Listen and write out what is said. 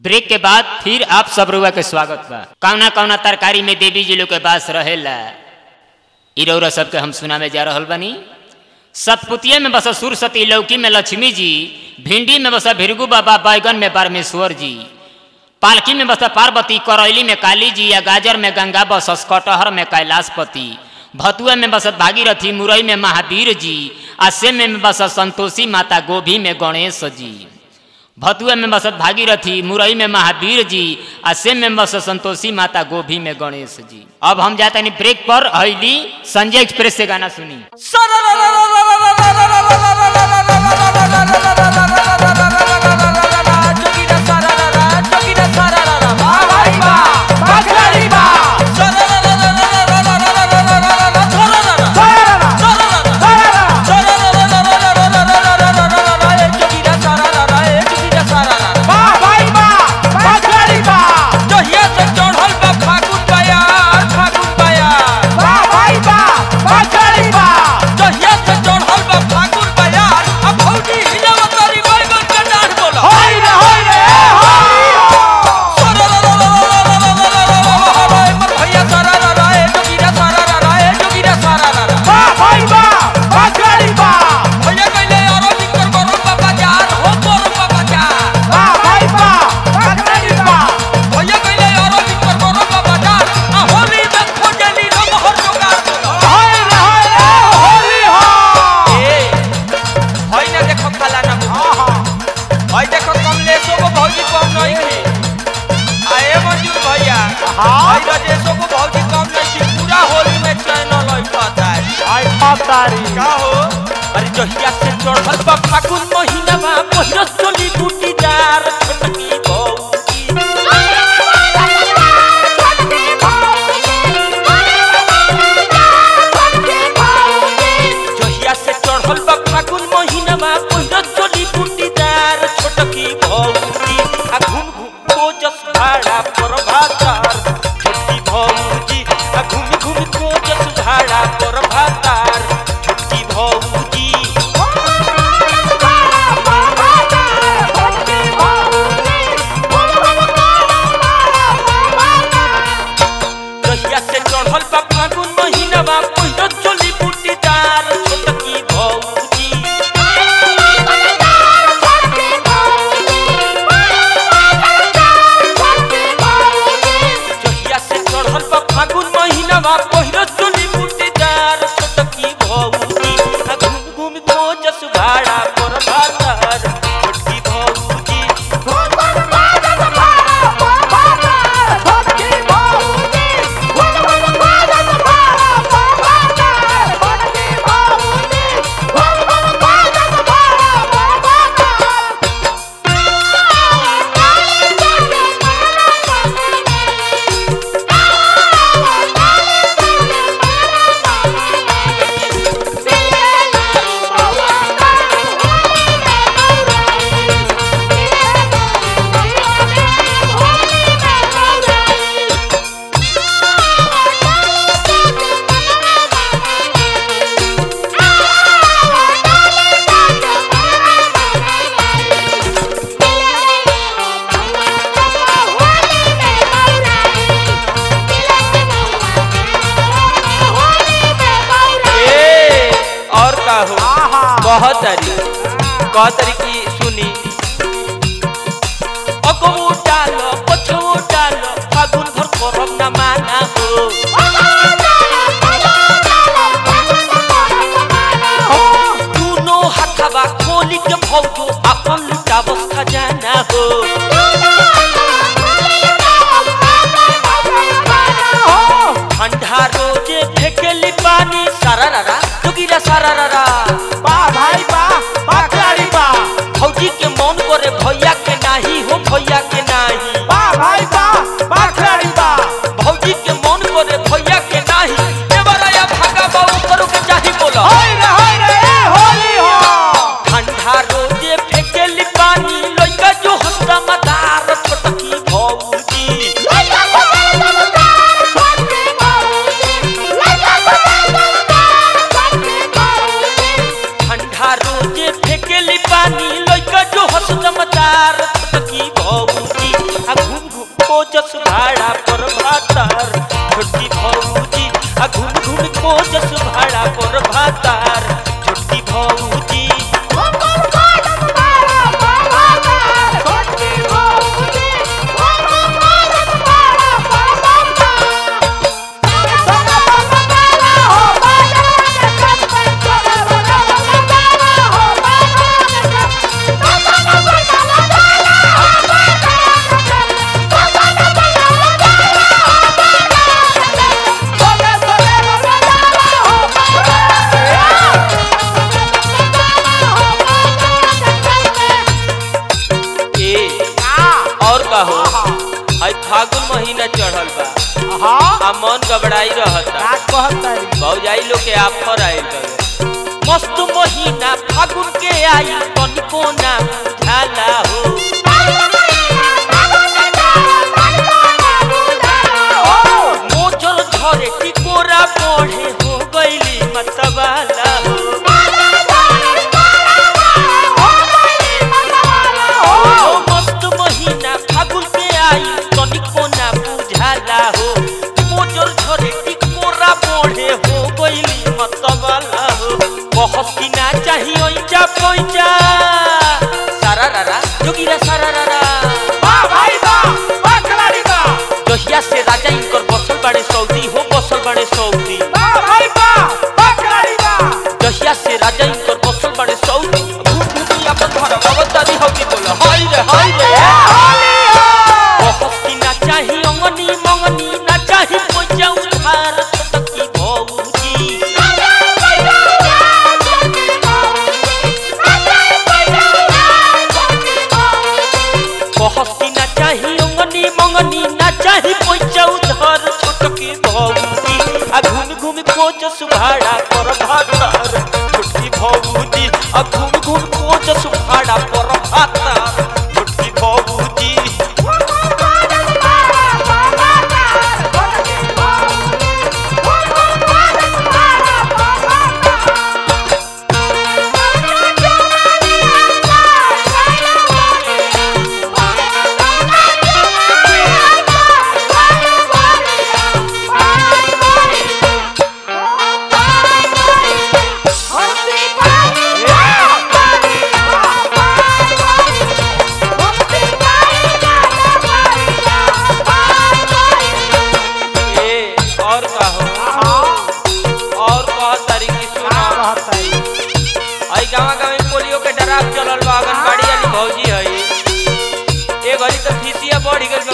Break के बाद फिर आप सब रुआ के स्वागत बा। कौना कौना तरकारी में देवी जी लोग के पास रहेला इरौरा सबके हम सुनावे जा रहल बानी। सतपुतिया में बसा सुरसती, लौकी में लक्ष्मी जी, भिंडी में बसा भिरगु बाबा, बैगन में परमेश्वर जी, पालकी में बसा पार्वती, करैली में काली जी, या गाजर में गंगा बसस, कटहर में कैलाशपति, भतुआ में बसत भागीरथी, मुरई में महावीर जी, आ सेम में बसत संतोषी माता, गोभी में गणेश जी। भतुआ में बसत भागीरथी, मुरई में महावीर जी, आ सेम में बसत संतोषी माता, गोभी में गणेश जी। अब हम जाते हैं ब्रेक पर। हईली संजय एक्सप्रेस से गाना सुनी। अरे जहिया से चढ़ल बा फागुन महीना बा, पहिरस चोली बूटीदार छोटकी बौकी। जहिया से चढ़ल बा फागुन महीना बा, पहिरस चोली बूटीदार छोटकी बौकी। आ घूम घूम कोजस भाड़ा पर भातार छोटकी भौजी, आ घूम घूम कोजस भाड़ा पर भातार छोटकी भौजी। जहिया से चढ़ल बा फागुन महीना बा, पहिरस चोली बूटीदार छोटकी भौजी। जहिया से चढ़ल बा फागुन महीना बा, पहिरस चोली बूटीदार छोटकी भौजी। आ घूम घूम कोजस भाड़ा पर भातार छोटकी भौजी। कहतरी की सुनी। अगो डालो पछो डालो, फागुन भर करब ना माना हो। दूनो हाथवा खोली के भौजो अपन लुटावस खजाना हो। ठंडा रोजे फेंकेली पानी, सारा रारा जोगिरा सारा रारा, बा भाई बा, बा खिलाड़ी बा। खोजस भाड़ा पर भातार छोटकी भौजी आ घूम घूम खोजस भाड़ा पर भातार छोटकी भौजी फागुन महीना चढ़ल बा आ मन घबराई रहता भौजाई लोग के आफर आइल बा मस्त महीना फागुन के आई तनिको ना बुझाला हो मोजर झरे टिकोरा बढ़े हो गईली मतवाला हो मस्त महीना फागुन के आई तनिको ना बुझाला हो मोजर झरे टिकोरा बढ़े हो गईली मतवाला हो बहस की ना चाहिए ओइजा पोइजा सारा रारा जोगिरा सारा रारा वाह भाई वाह खिलाड़ी वाह जहिया से राजा इनकर बसल बड़े सऊदी हो बसल बड़े सऊदी वाह भाई वाह खिलाड़ी वाह जहिया से राजा इनकर बसल बड़े सऊदी घूम अपन घर अवतारी होती बोला हाय रे बहस की ना चाहिए अंगनी मंगनी ना चाहिए पोइजा उधार छोटकी भौजी बहस की ना चाहिए अंगनी मंगनी ना चाहिए पोइजा उधार छोटकी भौजी आ घूम घूम खोजस भाड़ा पर भातार छोटकी भौजी आ घूम घूम खोजस भाड़ा पर भातार छोटकी भौजी पोलियो के डराव चलल बा आंगनबाड़ी वाली भौजी है ए घड़ी तो फीसिया बढ़ गइल